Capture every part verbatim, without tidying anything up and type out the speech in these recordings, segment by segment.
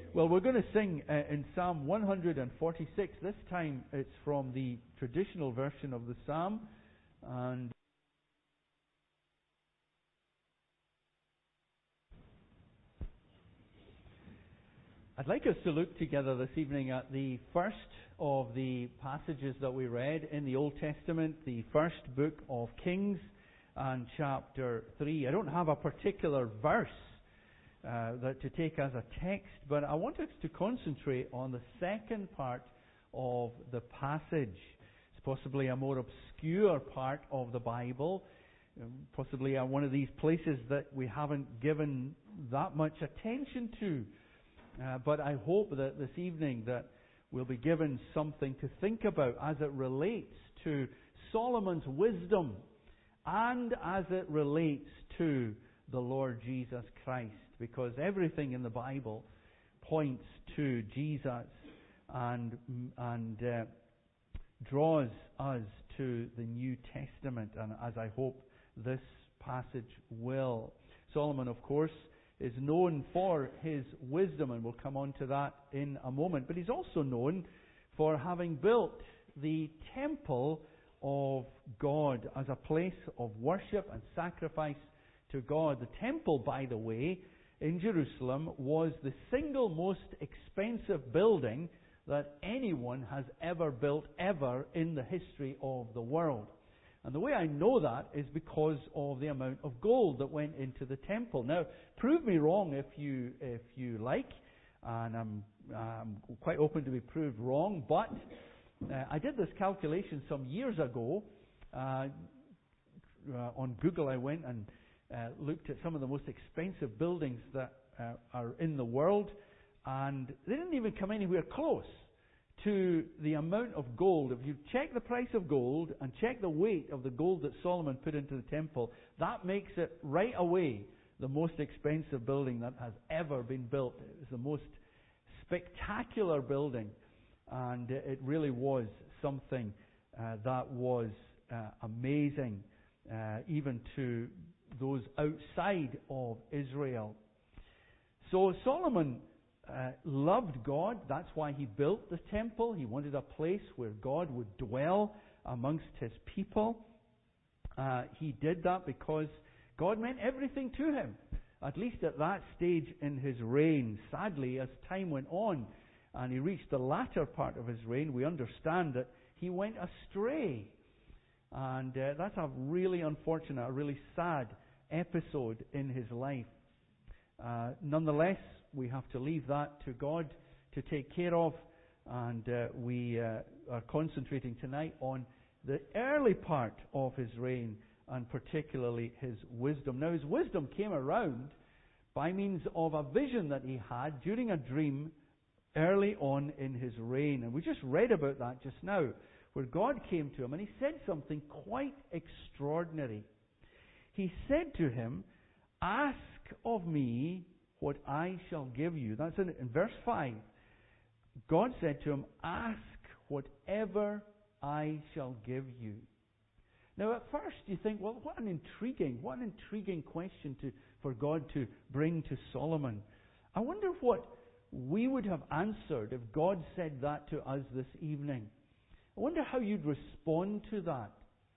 Well, we're going to sing uh, in Psalm one forty-six. This time it's from the traditional version of the Psalm. And I'd like us to look together this evening at the first of the passages that we read in the Old Testament, the first book of Kings and chapter three. I don't have a particular verse Uh, that to take as a text, but I want us to concentrate on the second part of the passage. It's possibly a more obscure part of the Bible, possibly uh, one of these places that we haven't given that much attention to. Uh, but I hope that this evening that we'll be given something to think about as it relates to Solomon's wisdom and as it relates to the Lord Jesus Christ. Because everything in the Bible points to Jesus and and uh, draws us to the New Testament, and as I hope this passage will. Solomon, of course, is known for his wisdom, and we'll come on to that in a moment. But he's also known for having built the temple of God as a place of worship and sacrifice to God. The temple, by the way, in Jerusalem was the single most expensive building that anyone has ever built ever in the history of the world. And the way I know that is because of the amount of gold that went into the temple. Now, prove me wrong if you if you like, and I'm, I'm quite open to be proved wrong, but uh, I did this calculation some years ago. Uh, uh, on Google I went and Uh, looked at some of the most expensive buildings that uh, are in the world, and they didn't even come anywhere close to the amount of gold. If you check the price of gold and check the weight of the gold that Solomon put into the temple, that makes it right away the most expensive building that has ever been built. It was the most spectacular building, and it really was something uh, that was uh, amazing, uh, even to those outside of Israel. So Solomon uh, loved God. That's why he built the temple. He wanted a place where God would dwell amongst his people. Uh, he did that because God meant everything to him, at least at that stage in his reign. Sadly, as time went on and he reached the latter part of his reign, we understand that he went astray. And uh, that's a really unfortunate, a really sad episode in his life. Uh, nonetheless, we have to leave that to God to take care of, and uh, we uh, are concentrating tonight on the early part of his reign, and particularly his wisdom. Now, his wisdom came around by means of a vision that he had during a dream early on in his reign, and we just read about that just now, where God came to him and he said something quite extraordinary. He said to him, "Ask of me what I shall give you." That's in, in verse five. God said to him, "Ask whatever I shall give you." Now at first you think, well, what an intriguing, what an intriguing question to, for God to bring to Solomon. I wonder what we would have answered if God said that to us this evening. I wonder how you'd respond to that.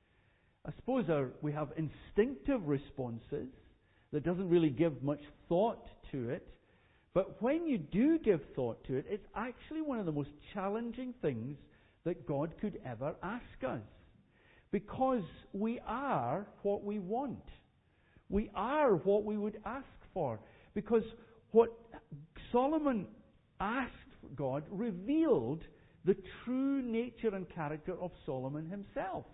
I suppose our, we have instinctive responses that doesn't really give much thought to it. But when you do give thought to it, it's actually one of the most challenging things that God could ever ask us. Because we are what we want. We are what we would ask for. Because what Solomon asked God revealed the true nature and character of Solomon himself.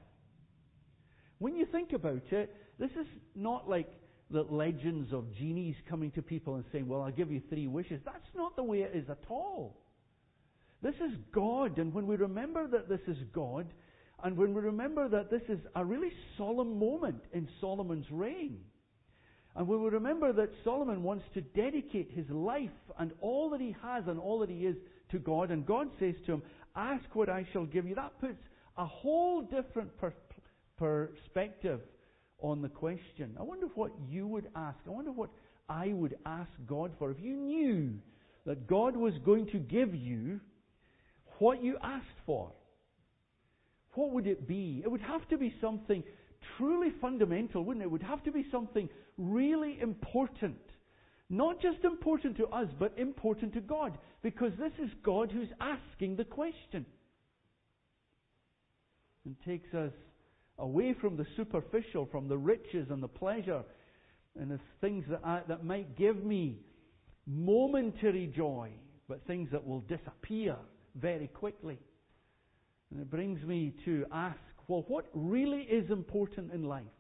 When you think about it, this is not like the legends of genies coming to people and saying, well, I'll give you three wishes. That's not the way it is at all. This is God, and when we remember that this is God, and when we remember that this is a really solemn moment in Solomon's reign, and when we remember that Solomon wants to dedicate his life and all that he has and all that he is to God, and God says to him, "Ask what I shall give you," that puts a whole different per- perspective on the question. I wonder what you would ask. I wonder what I would ask God for. If you knew that God was going to give you what you asked for, what would it be? It would have to be something truly fundamental, wouldn't it? It would have to be something really important. Not just important to us, but important to God. Because this is God who's asking the question. And takes us away from the superficial, from the riches and the pleasure, and the things that, I, that might give me momentary joy, but things that will disappear very quickly. And it brings me to ask, well, what really is important in life?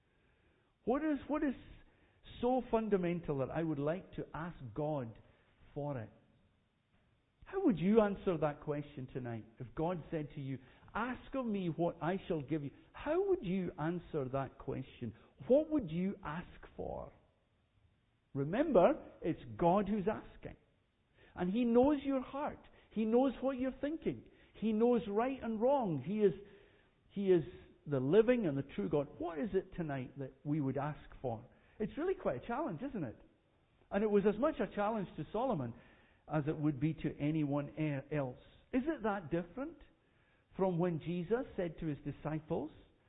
What is, what is so fundamental that I would like to ask God for it? How would you answer that question tonight? If God said to you, ask of me what I shall give you. How would you answer that question? What would you ask for? Remember, it's God who's asking. And He knows your heart. He knows what you're thinking. He knows right and wrong. He is, he is the living and the true God. What is it tonight that we would ask for? It's really quite a challenge, isn't it? And it was as much a challenge to Solomon as it would be to anyone else. Is it that different from when Jesus said to His disciples?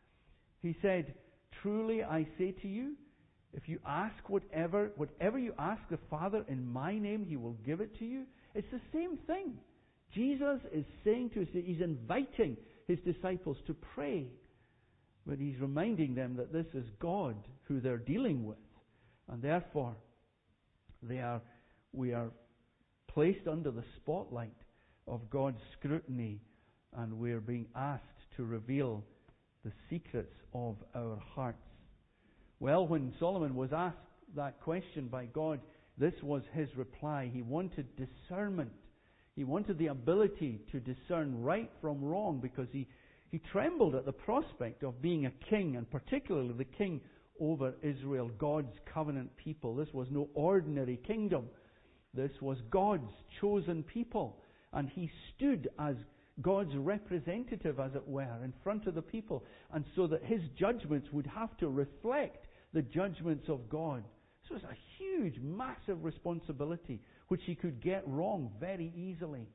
He said, truly I say to you, if you ask whatever, whatever you ask the Father in my name, He will give it to you. It's the same thing. Jesus is saying to us, He's inviting His disciples to pray. But He's reminding them that this is God who they're dealing with. And therefore, they are, we are placed under the spotlight of God's scrutiny, and we're being asked to reveal the secrets of our hearts. Well, when Solomon was asked that question by God, this was his reply. He wanted discernment. He wanted the ability to discern right from wrong, because he, he trembled at the prospect of being a king, and particularly the king over Israel, God's covenant people. This was no ordinary kingdom. This was God's chosen people. And he stood as God's representative, as it were, in front of the people. And so that his judgments would have to reflect the judgments of God. So it's a huge, massive responsibility, which he could get wrong very easily.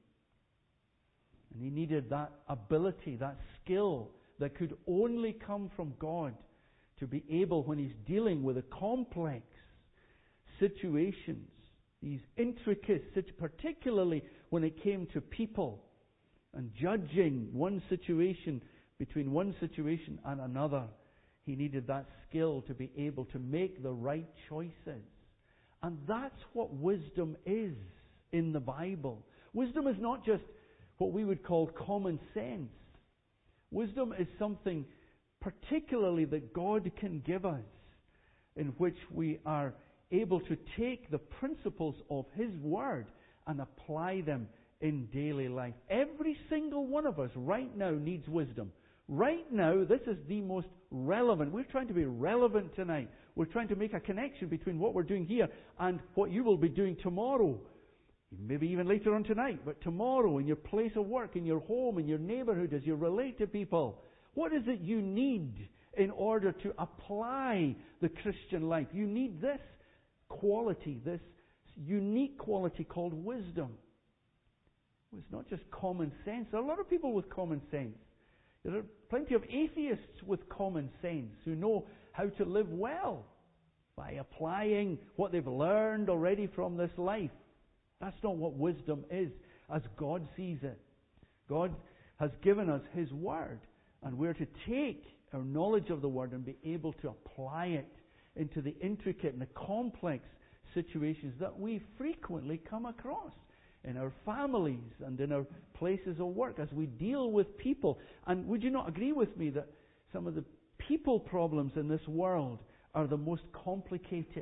And he needed that ability, that skill that could only come from God, to be able, when he's dealing with a complex situations, these intricate, particularly when it came to people, and judging one situation between one situation and another. He needed that skill to be able to make the right choices. And that's what wisdom is in the Bible. Wisdom is not just what we would call common sense. Wisdom is something particularly that God can give us, in which we are able to take the principles of His Word and apply them in daily life. Every single one of us right now needs wisdom. Right now, this is the most relevant. We're trying to be relevant tonight. We're trying to make a connection between what we're doing here and what you will be doing tomorrow. Maybe even later on tonight, but tomorrow, in your place of work, in your home, in your neighborhood, as you relate to people. What is it you need in order to apply the Christian life? You need this quality, this unique quality called wisdom. Well, it's not just common sense. There are a lot of people with common sense. There are plenty of atheists with common sense who know how to live well by applying what they've learned already from this life. That's not what wisdom is, as God sees it. God has given us His Word, and we're to take our knowledge of the Word and be able to apply it into the intricate and the complex situations that we frequently come across in our families and in our places of work as we deal with people. And would you not agree with me that some of the people problems in this world are the most complicated?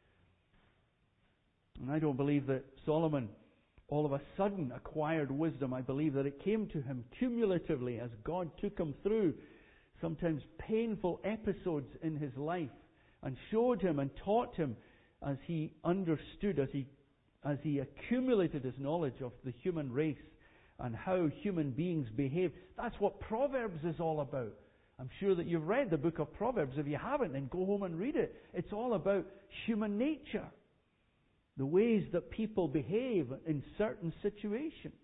And I don't believe that Solomon all of a sudden acquired wisdom. I believe that it came to him cumulatively as God took him through sometimes painful episodes in his life and showed him and taught him as he understood, as he as he accumulated his knowledge of the human race and how human beings behave. That's what Proverbs is all about. I'm sure that you've read the book of Proverbs. If you haven't, then go home and read it. It's all about human nature. the ways that people behave in certain situations.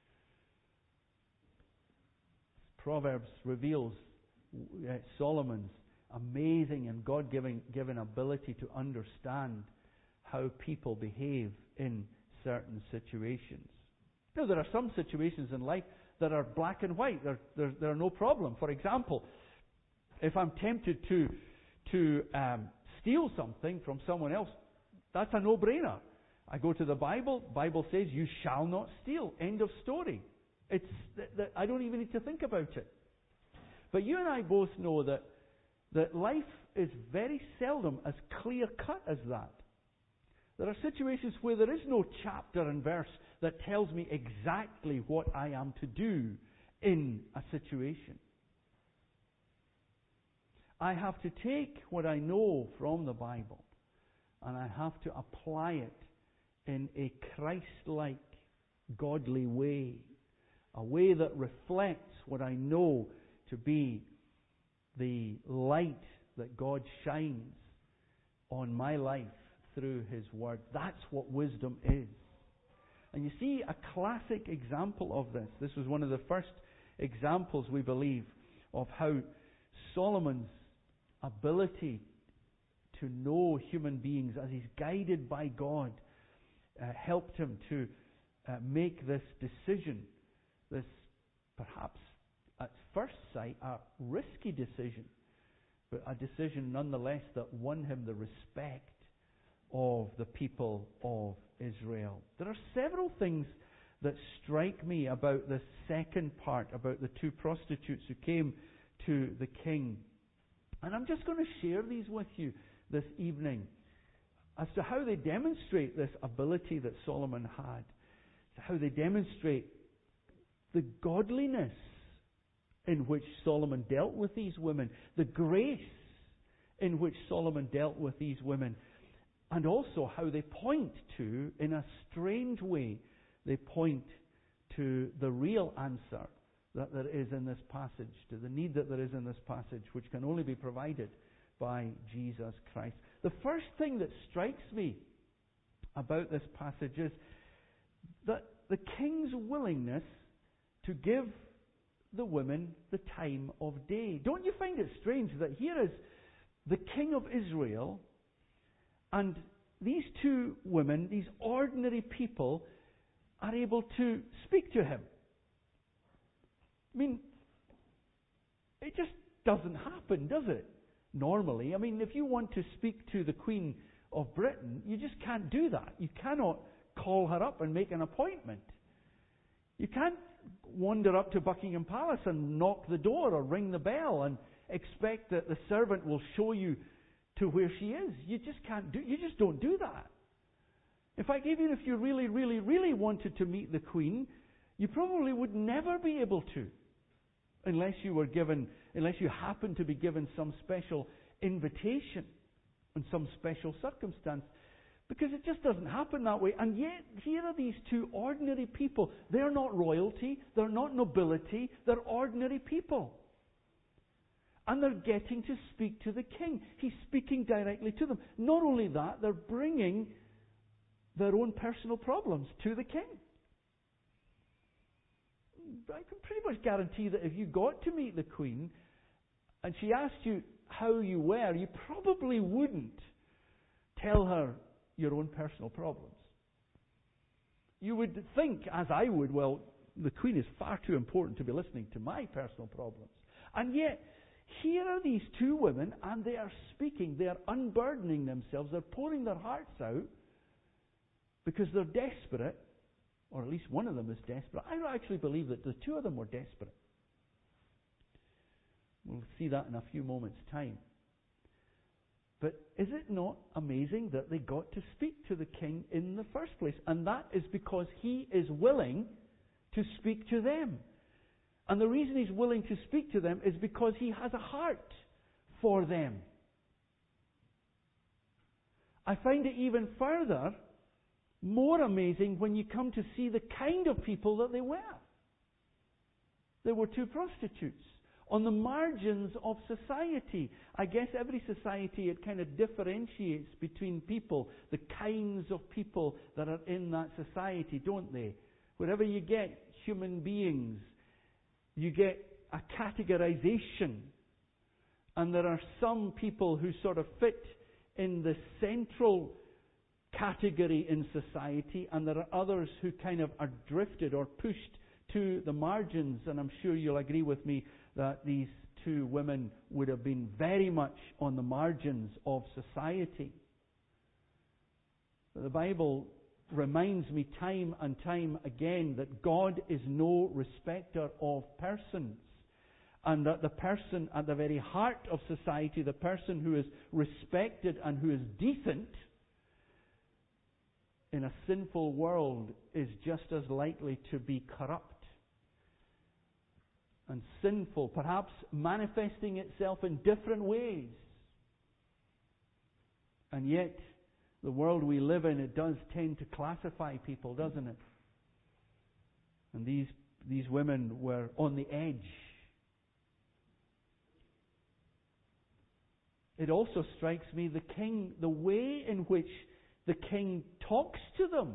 Proverbs reveals uh, Solomon's amazing and God-given given ability to understand how people behave in certain situations. Now, there are some situations in life that are black and white. There, there, there are no problem. For example, if I'm tempted to to um, steal something from someone else, that's a no-brainer. I go to the Bible. Bible says, "You shall not steal." End of story. It's th- th- I don't even need to think about it. But you and I both know that that life is very seldom as clear-cut as that. There are situations where there is no chapter and verse that tells me exactly what I am to do in a situation. I have to take what I know from the Bible and I have to apply it in a Christ-like, godly way. A way that reflects what I know to be the light that God shines on my life through His Word. That's what wisdom is. And you see a classic example of this. This was one of the first examples, we believe, of how Solomon's ability to know human beings as he's guided by God uh, helped him to uh, make this decision, this perhaps at first sight a risky decision, but a decision nonetheless that won him the respect of the people of Israel. There are several things that strike me about this second part, about the two prostitutes who came to the king. And I'm just going to share these with you this evening as to how they demonstrate this ability that Solomon had, how they demonstrate the godliness in which Solomon dealt with these women, the grace in which Solomon dealt with these women, and also how they point to, in a strange way, they point to the real answer that there is in this passage, to the need that there is in this passage, which can only be provided by Jesus Christ. The first thing that strikes me about this passage is that the king's willingness to give the women the time of day. Don't you find it strange that here is the king of Israel, and these two women, these ordinary people, are able to speak to him? I mean, it just doesn't happen, does it? Normally. I mean, if you want to speak to the Queen of Britain, you just can't do that. You cannot call her up and make an appointment. You can't wander up to Buckingham Palace and knock the door or ring the bell and expect that the servant will show you to where she is. You just can't do, you just don't do that. In fact, even if you really, really, really wanted to meet the Queen, you probably would never be able to, unless you were given, unless you happened to be given some special invitation in some special circumstance. Because it just doesn't happen that way. And yet, here are these two ordinary people. They're not royalty, they're not nobility, they're ordinary people. And they're getting to speak to the king. He's speaking directly to them. Not only that, they're bringing their own personal problems to the king. I can pretty much guarantee that if you got to meet the Queen and she asked you how you were, you probably wouldn't tell her your own personal problems. You would think, as I would, well, the Queen is far too important to be listening to my personal problems. And yet, here are these two women, and they are speaking, they are unburdening themselves, they're pouring their hearts out because they're desperate, or at least one of them is desperate. I actually believe that the two of them were desperate. We'll see that in a few moments' time. But is it not amazing that they got to speak to the king in the first place? And that is because he is willing to speak to them. And the reason he's willing to speak to them is because he has a heart for them. I find it even further more amazing when you come to see the kind of people that they were. They were two prostitutes. on the margins of society. I guess every society, it kind of differentiates between people, the kinds of people that are in that society, don't they? Wherever you get human beings, you get a categorization. And there are some people who sort of fit in the central category in society, and there are others who kind of are drifted or pushed to the margins. And I'm sure you'll agree with me that these two women would have been very much on the margins of society. The Bible reminds me time and time again that God is no respecter of persons, and that the person at the very heart of society, the person who is respected and who is decent in a sinful world, is just as likely to be corrupt and sinful, perhaps manifesting itself in different ways. And yet, the world we live in, it does tend to classify people, doesn't it? And these these women were on the edge. It also strikes me the king, the way in which the king talks to them.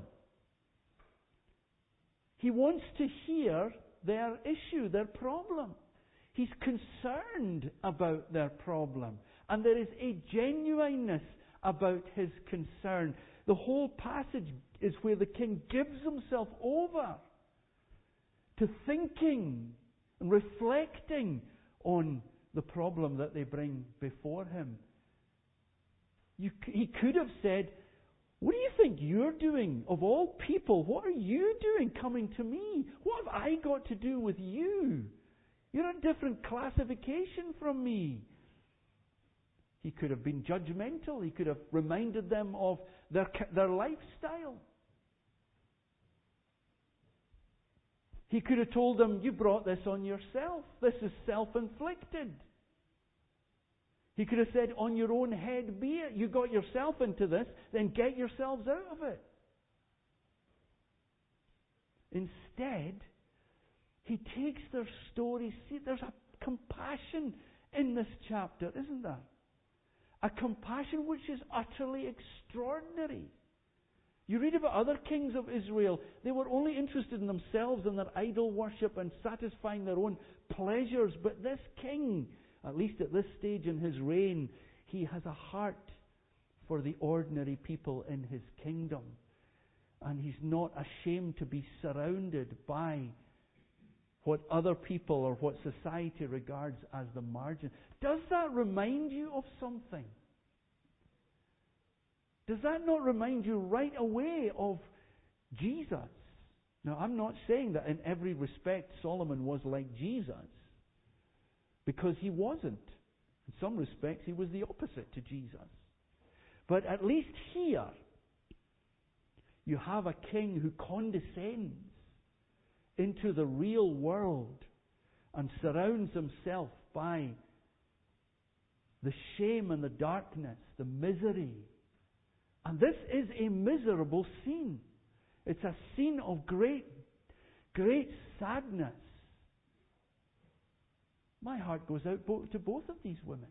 He wants to hear their issue, their problem. He's concerned about their problem. And there is a genuineness about his concern. The whole passage is where the king gives himself over to thinking and reflecting on the problem that they bring before him. You, he could have said, "What do you think you're doing? Of all people, what are you doing coming to me? What have I got to do with you? You're a different classification from me." He could have been judgmental. He could have reminded them of their, their lifestyle. He could have told them, "You brought this on yourself. This is self-inflicted." He could have said, "On your own head be it. You got yourself into this, then get yourselves out of it." Instead, he takes their story. See, there's a compassion in this chapter, isn't there? A compassion which is utterly extraordinary. You read about other kings of Israel. They were only interested in themselves and their idol worship and satisfying their own pleasures. But this king, at least at this stage in his reign, he has a heart for the ordinary people in his kingdom. And he's not ashamed to be surrounded by what other people or what society regards as the margin. Does that remind you of something? Does that not remind you right away of Jesus? Now, I'm not saying that in every respect Solomon was like Jesus, because he wasn't. In some respects, he was the opposite to Jesus. But at least here, you have a king who condescends into the real world and surrounds himself by the shame and the darkness, the misery. And this is a miserable scene. It's a scene of great, great sadness. My heart goes out to both of these women.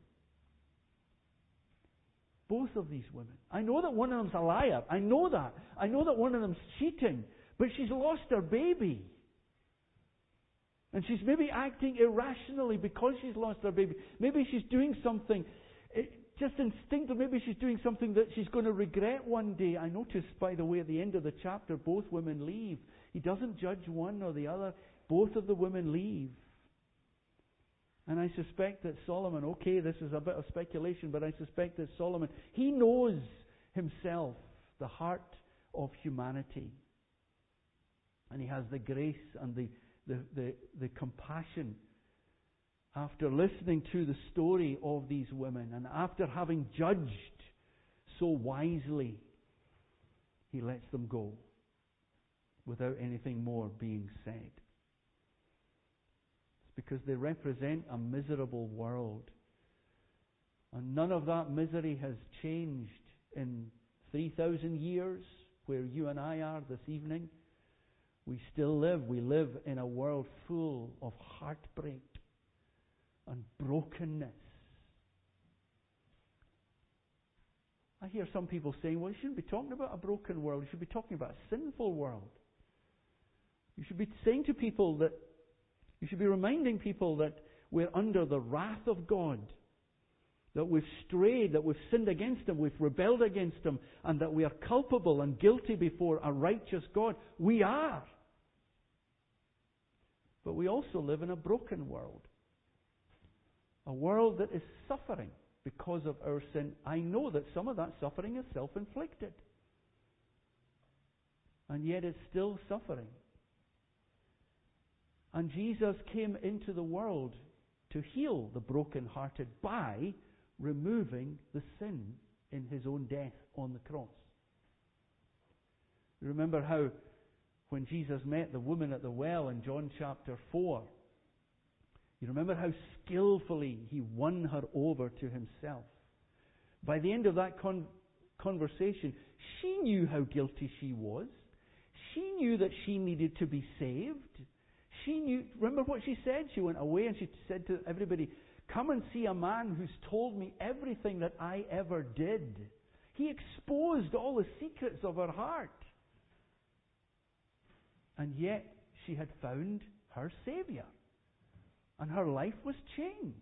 Both of these women. I know that one of them's a liar. I know that. I know that one of them's cheating. But she's lost her baby. And she's maybe acting irrationally because she's lost her baby. Maybe she's doing something, just instinctive. Maybe she's doing something that she's going to regret one day. I noticed, by the way, at the end of the chapter, both women leave. He doesn't judge one or the other. Both of the women leave. And I suspect that Solomon, okay, this is a bit of speculation, but I suspect that Solomon, he knows himself, the heart of humanity. And he has the grace and the The, the, the compassion after listening to the story of these women and after having judged so wisely, he lets them go without anything more being said. It's because they represent a miserable world. And none of that misery has changed in three thousand years, where you and I are this evening. We still live. We live in a world full of heartbreak, and brokenness. I hear some people saying, well, you shouldn't be talking about a broken world. You should be talking about a sinful world. You should be saying to people that, you should be reminding people that we're under the wrath of God, that we've strayed, that we've sinned against Him, we've rebelled against Him, and that we are culpable and guilty before a righteous God. We are. But we also live in a broken world. A world that is suffering because of our sin. I know that some of that suffering is self-inflicted. And yet it's still suffering. And Jesus came into the world to heal the brokenhearted by removing the sin in His own death on the cross. You remember how when Jesus met the woman at the well in John chapter four, you remember how skillfully He won her over to Himself. By the end of that con- conversation, she knew how guilty she was. She knew that she needed to be saved. She knew, remember what she said? She went away and she said to everybody, come and see a man who's told me everything that I ever did. He exposed all the secrets of her heart. And yet she had found her Saviour. And her life was changed.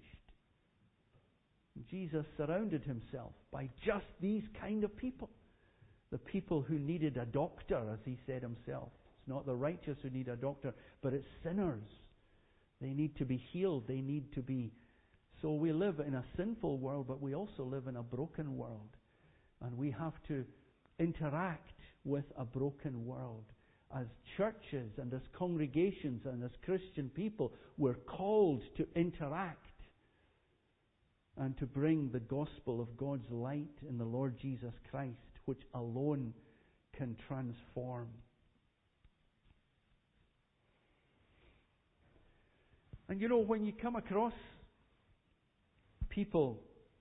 Jesus surrounded Himself by just these kind of people. The people who needed a doctor, as He said Himself. It's not the righteous who need a doctor, but it's sinners. They need to be healed. They need to be... So we live in a sinful world, but we also live in a broken world. And we have to interact with a broken world. As churches and as congregations and as Christian people, we're called to interact and to bring the gospel of God's light in the Lord Jesus Christ, which alone can transform. And you know, when you come across people,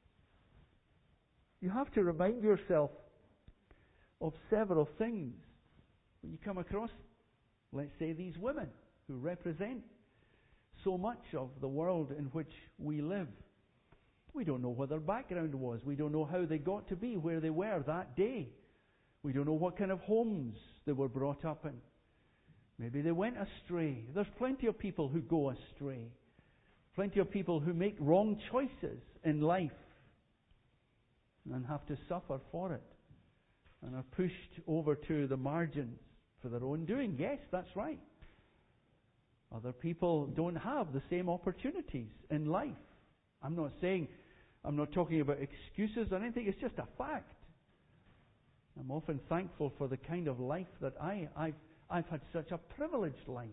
you have to remind yourself of several things. When you come across, let's say, these women who represent so much of the world in which we live. We don't know what their background was. We don't know how they got to be where they were that day. We don't know what kind of homes they were brought up in. Maybe they went astray. There's plenty of people who go astray. Plenty of people who make wrong choices in life and have to suffer for it and are pushed over to the margins for their own doing. Yes, that's right. Other people don't have the same opportunities in life. I'm not saying, I'm not talking about excuses or anything. It's just a fact. I'm often thankful for the kind of life that I, I've, I've had such a privileged life.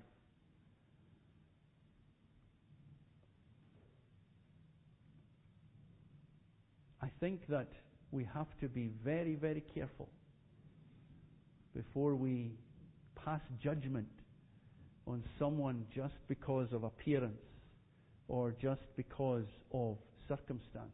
I think that we have to be very, very careful before we pass judgment on someone just because of appearance or just because of circumstance.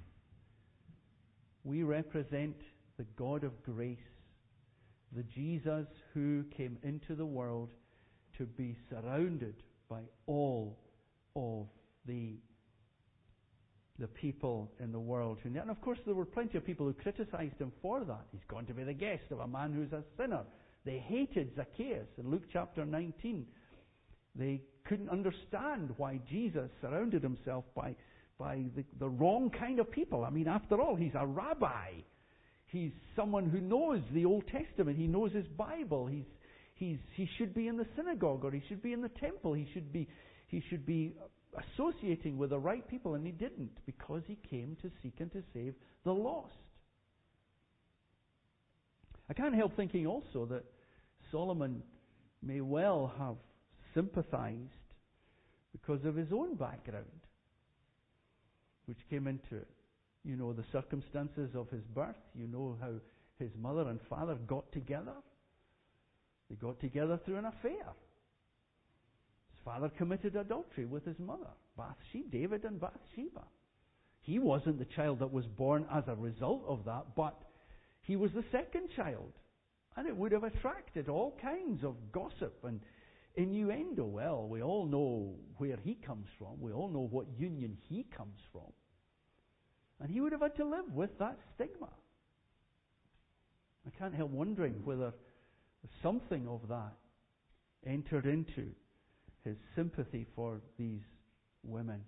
We represent the God of grace, the Jesus who came into the world to be surrounded by all of the the people in the world. And of course there were plenty of people who criticized Him for that. He's going to be the guest of a man who's a sinner. They hated Zacchaeus in Luke chapter nineteen. They couldn't understand why Jesus surrounded Himself by, by the, the wrong kind of people. I mean, after all, He's a rabbi. He's someone who knows the Old Testament. He knows his Bible. He's, he's, he should be in the synagogue, or he should be in the temple. He should be, he should be associating with the right people, and He didn't, because He came to seek and to save the lost. I can't help thinking also that Solomon may well have sympathized because of his own background, which came into it. You know the circumstances of his birth. You know how his mother and father got together. They got together through an affair. His father committed adultery with his mother, Bathsheba, David and Bathsheba. He wasn't the child that was born as a result of that, but he was the second child. And it would have attracted all kinds of gossip and innuendo. Well, we all know where he comes from. We all know what union he comes from. And he would have had to live with that stigma. I can't help wondering whether something of that entered into his sympathy for these women.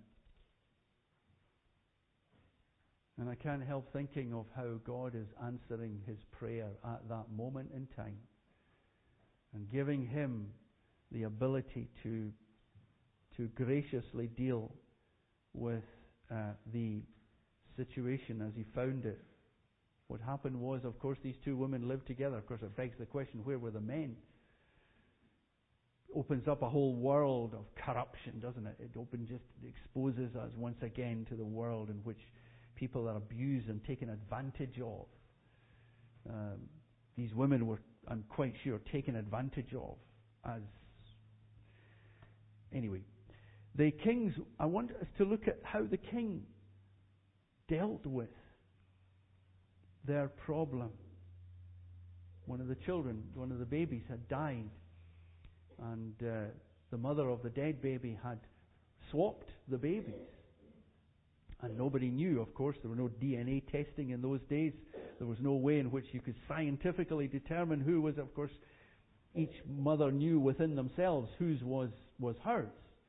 And I can't help thinking of how God is answering his prayer at that moment in time and giving him the ability to, to graciously deal with uh, the situation as he found it. What happened was, of course, these two women lived together. Of course, it begs the question, where were the men? Opens up a whole world of corruption, doesn't it? It opens, just exposes us once again to the world in which people are abused and taken advantage of. Um, these women were, I'm quite sure, taken advantage of as... Anyway, the kings, I want us to look at how the king dealt with their problem. One of the children, one of the babies had died, and uh, the mother of the dead baby had swapped the babies. And nobody knew, of course, there were no D N A testing in those days. There was no way in which you could scientifically determine who was, of course, each mother knew within themselves whose was, was hers.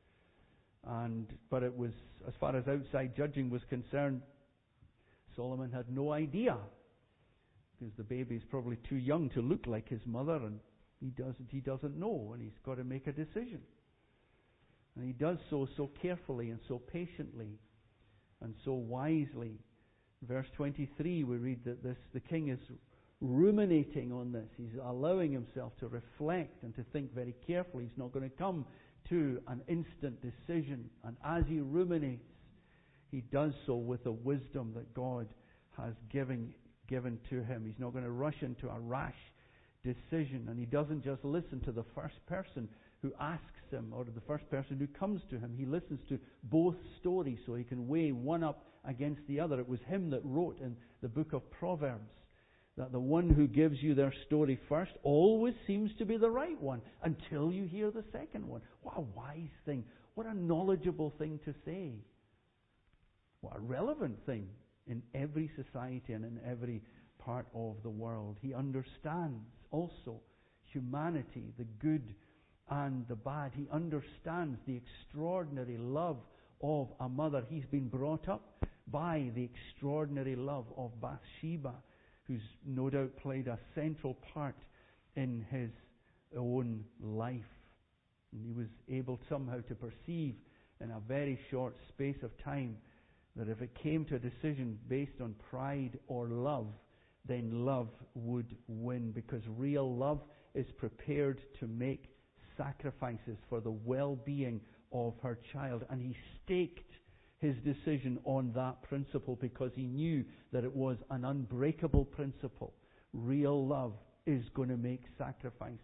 And, but it was, as far as outside judging was concerned, Solomon had no idea, because the baby is probably too young to look like his mother, and he doesn't, he doesn't know, and he's got to make a decision. And he does so so carefully and so patiently and so wisely. Verse twenty-three, we read that this the king is ruminating on this. He's allowing himself to reflect and to think very carefully. He's not going to come to an instant decision. And as he ruminates, he does so with the wisdom that God has given, given to him. He's not going to rush into a rash decision. And he doesn't just listen to the first person who asks him, or the first person who comes to him. He listens to both stories so he can weigh one up against the other. It was him that wrote in the book of Proverbs that the one who gives you their story first always seems to be the right one until you hear the second one. What a wise thing. What a knowledgeable thing to say. What a relevant thing in every society and in every part of the world. He understands also humanity, the good and the bad. He understands the extraordinary love of a mother. He's been brought up by the extraordinary love of Bathsheba, who's no doubt played a central part in his own life. And he was able somehow to perceive in a very short space of time that if it came to a decision based on pride or love, then love would win, because real love is prepared to make sacrifices for the well-being of her child. And he staked his decision on that principle because he knew that it was an unbreakable principle. Real love is going to make sacrifices.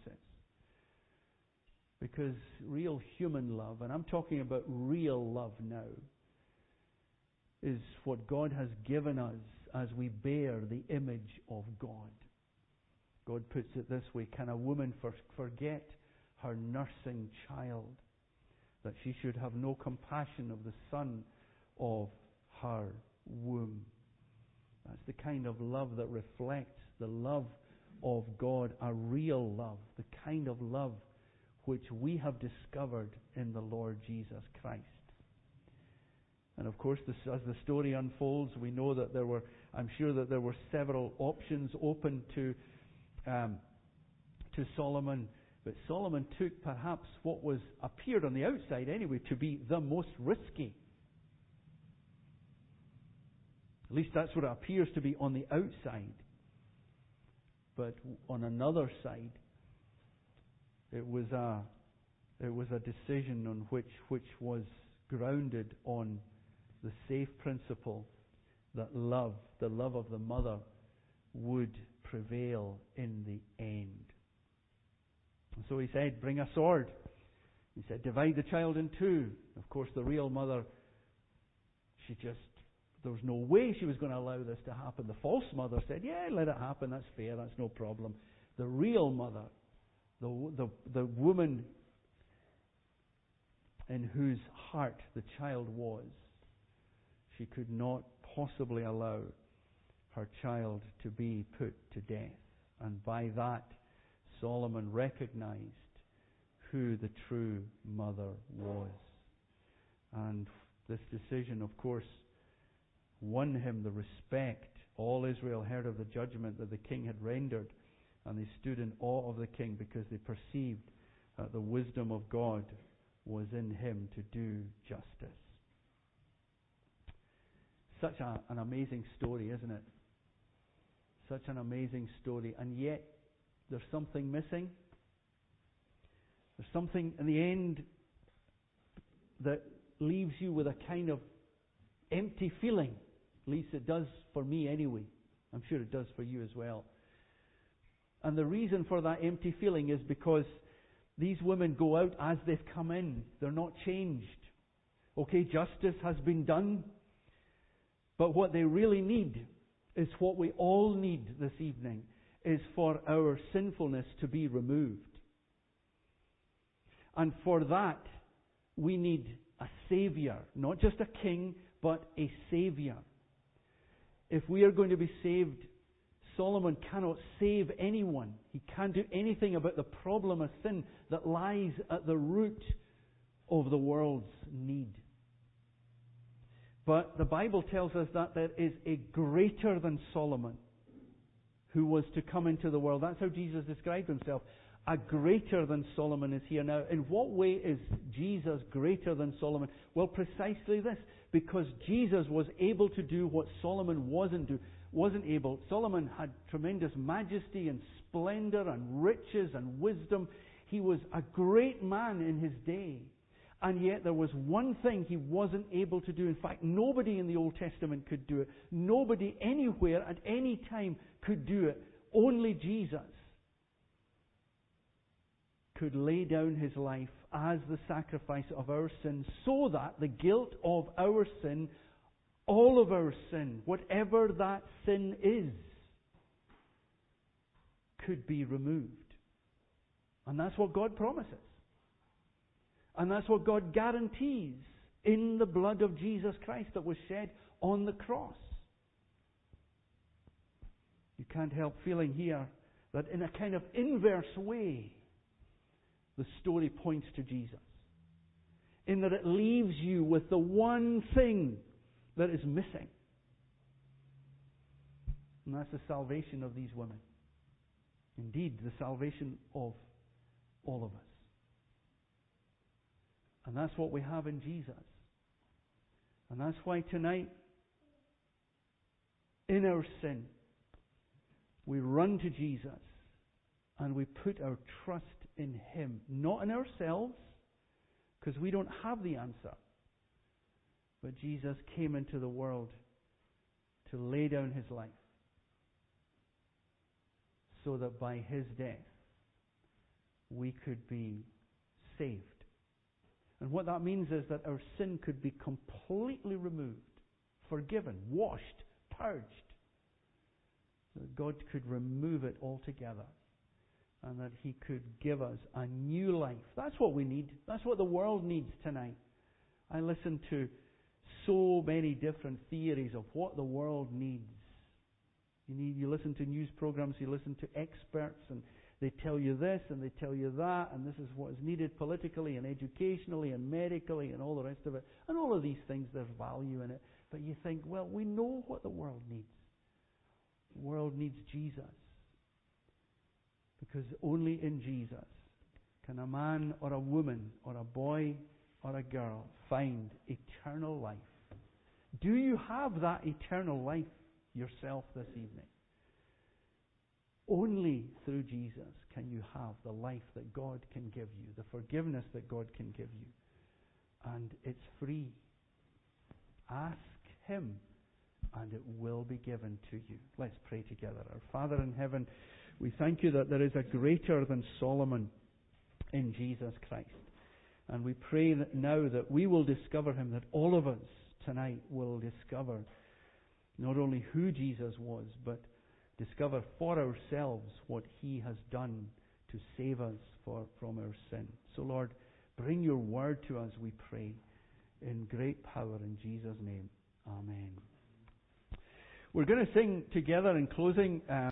Because real human love, and I'm talking about real love now, is what God has given us as we bear the image of God. God puts it this way: can a woman forget her nursing child, that she should have no compassion of the son of her womb? That's the kind of love that reflects the love of God, a real love, the kind of love which we have discovered in the Lord Jesus Christ. And of course, this, as the story unfolds, we know that there were, I'm sure that there were several options open to um, to Solomon. But Solomon took perhaps what was appeared on the outside anyway to be the most risky. At least that's what it appears to be on the outside. But on another side, it was a it was a decision on which which was grounded on the safe principle that love, the love of the mother, would prevail in the end. And so he said, bring a sword. He said, divide the child in two. Of course, the real mother, she just, there was no way she was going to allow this to happen. The false mother said, yeah, let it happen, that's fair, that's no problem. The real mother, the, the, the woman in whose heart the child was, she could not possibly allow her child to be put to death. And by that, Solomon recognized who the true mother was. And this decision, of course, won him the respect. All Israel heard of the judgment that the king had rendered, and they stood in awe of the king because they perceived that the wisdom of God was in him to do justice. Such a, an amazing story, isn't it? Such an amazing story, and yet there's something missing. There's something in the end that leaves you with a kind of empty feeling. At least it does for me anyway. I'm sure it does for you as well. And the reason for that empty feeling is because these women go out as they've come in. They're not changed. Okay, justice has been done. But what they really need is what we all need this evening, is for our sinfulness to be removed. And for that, we need a Savior. Not just a king, but a Savior. If we are going to be saved, Solomon cannot save anyone. He can't do anything about the problem of sin that lies at the root of the world's need. But the Bible tells us that there is a greater than Solomon who was to come into the world. That's how Jesus described himself. A greater than Solomon is here now. In what way is Jesus greater than Solomon? Well, precisely this. Because Jesus was able to do what Solomon wasn't do, wasn't able. Solomon had tremendous majesty and splendor and riches and wisdom. He was a great man in his day. And yet there was one thing he wasn't able to do. In fact, nobody in the Old Testament could do it. Nobody anywhere at any time could do it. Only Jesus could lay down his life as the sacrifice of our sin, so that the guilt of our sin, all of our sin, whatever that sin is, could be removed. And that's what God promises. And that's what God guarantees in the blood of Jesus Christ that was shed on the cross. You can't help feeling here that in a kind of inverse way, the story points to Jesus. In that it leaves you with the one thing that is missing. And that's the salvation of these women. Indeed, the salvation of all of us. And that's what we have in Jesus. And that's why tonight, in our sin, we run to Jesus and we put our trust in Him. Not in ourselves, because we don't have the answer. But Jesus came into the world to lay down His life, so that by His death we could be saved. And what that means is that our sin could be completely removed, forgiven, washed, purged. That God could remove it altogether. And that He could give us a new life. That's what we need. That's what the world needs tonight. I listen to so many different theories of what the world needs. You need, you listen to news programs, you listen to experts, and they tell you this and they tell you that, and this is what is needed politically and educationally and medically and all the rest of it. And all of these things, there's value in it. But you think, well, we know what the world needs. The world needs Jesus. Because only in Jesus can a man or a woman or a boy or a girl find eternal life. Do you have that eternal life yourself this evening? Only through Jesus can you have the life that God can give you, the forgiveness that God can give you. And it's free. Ask Him, and it will be given to you. Let's pray together. Our Father in heaven, we thank You that there is a greater than Solomon in Jesus Christ. And we pray that now that we will discover Him, that all of us tonight will discover not only who Jesus was, but discover for ourselves what He has done to save us for, from our sin. So Lord, Bring your word to us, we pray, in great power in Jesus' name. Amen. We're going to sing together in closing. Uh,